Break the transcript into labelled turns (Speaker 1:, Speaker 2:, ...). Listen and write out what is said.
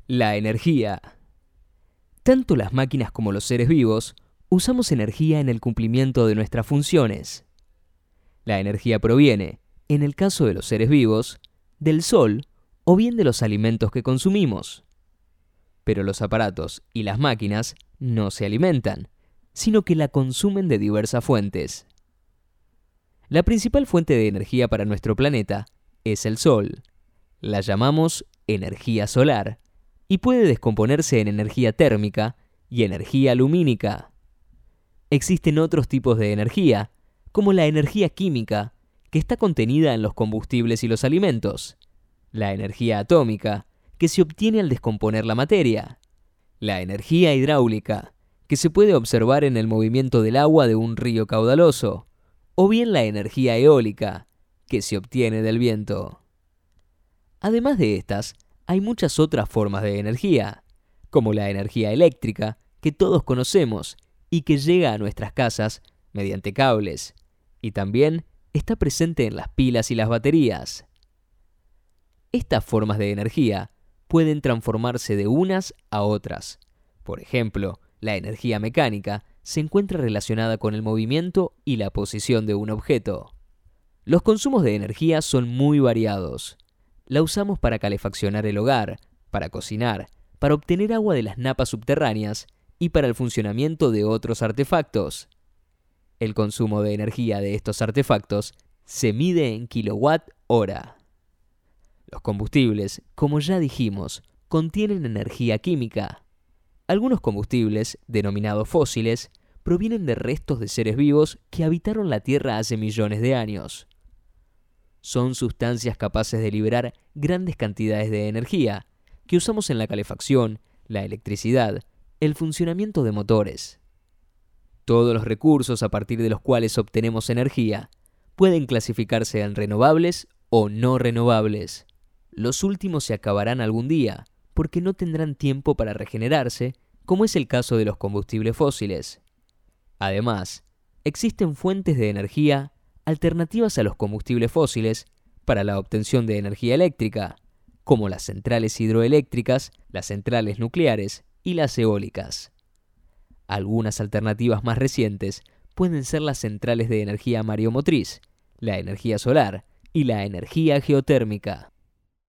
Speaker 1: La energía. Tanto las máquinas como los seres vivos usamos energía en el cumplimiento de nuestras funciones. La energía proviene, en el caso de los seres vivos, del sol o bien de los alimentos que consumimos. Pero los aparatos y las máquinas no se alimentan, sino que la consumen de diversas fuentes. La principal fuente de energía para nuestro planeta es el sol. La llamamos energía solar y puede descomponerse en energía térmica y energía lumínica. Existen otros tipos de energía, como la energía química, que está contenida en los combustibles y los alimentos, la energía atómica, que se obtiene al descomponer la materia, la energía hidráulica, que se puede observar en el movimiento del agua de un río caudaloso, o bien la energía eólica, que se obtiene del viento. Además de estas, hay muchas otras formas de energía, como la energía eléctrica, que todos conocemos y que llega a nuestras casas mediante cables, y también está presente en las pilas y las baterías. Estas formas de energía pueden transformarse de unas a otras. Por ejemplo, la energía mecánica se encuentra relacionada con el movimiento y la posición de un objeto. Los consumos de energía son muy variados. La usamos para calefaccionar el hogar, para cocinar, para obtener agua de las napas subterráneas y para el funcionamiento de otros artefactos. El consumo de energía de estos artefactos se mide en kilowatt-hora. Los combustibles, como ya dijimos, contienen energía química. Algunos combustibles, denominados fósiles, provienen de restos de seres vivos que habitaron la Tierra hace millones de años. Son sustancias capaces de liberar grandes cantidades de energía que usamos en la calefacción, la electricidad, el funcionamiento de motores. Todos los recursos a partir de los cuales obtenemos energía pueden clasificarse en renovables o no renovables. Los últimos se acabarán algún día porque no tendrán tiempo para regenerarse, como es el caso de los combustibles fósiles. Además, existen fuentes de energía alternativas a los combustibles fósiles para la obtención de energía eléctrica, como las centrales hidroeléctricas, las centrales nucleares y las eólicas. Algunas alternativas más recientes pueden ser las centrales de energía mareomotriz, la energía solar y la energía geotérmica.